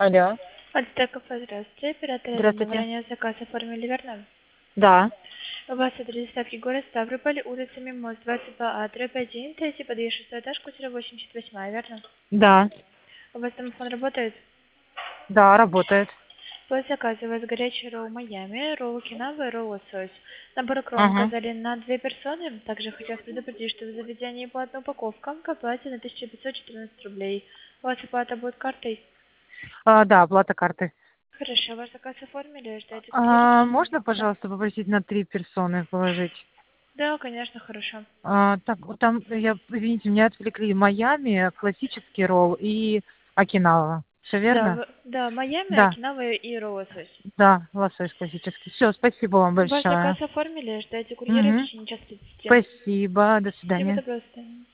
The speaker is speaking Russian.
Алло. Альтека кафе, здравствуйте. Оператор Ирина. Вы Здравствуйте. ранее заказ оформили, верно? Да. У вас адрес доставки город Ставрополь, улица Мимоз, 22А, дробь 1, третий подъезд, 6 этаж, квартира 88, верно? Да. У вас домофон работает? Да, работает. По заказу у вас горячий ролл Майами, ролл кинава и ролл лосось. Набор кром Ага. указали на 2 персоны. Также хотелось предупредить, что в заведении по одной упаковка к оплате на 1514 рублей. У вас оплата будет картой? Да, оплата карты. Хорошо, ваш заказ оформили, ждете курьера в течение... Можно, Да. пожалуйста, попросить на 3 персоны положить? Да, конечно, хорошо. Так, вот там, извините, меня отвлекли. Майами, классический ролл и Окинава. Все Да, верно? да, Майами, Да. Окинава и лосось. Да, лосось классический. Все, спасибо вам Ваш заказ большое. оформили, ждете курьера в Угу. течение часа 30. Спасибо. До Всего свидания. доброго, до свидания.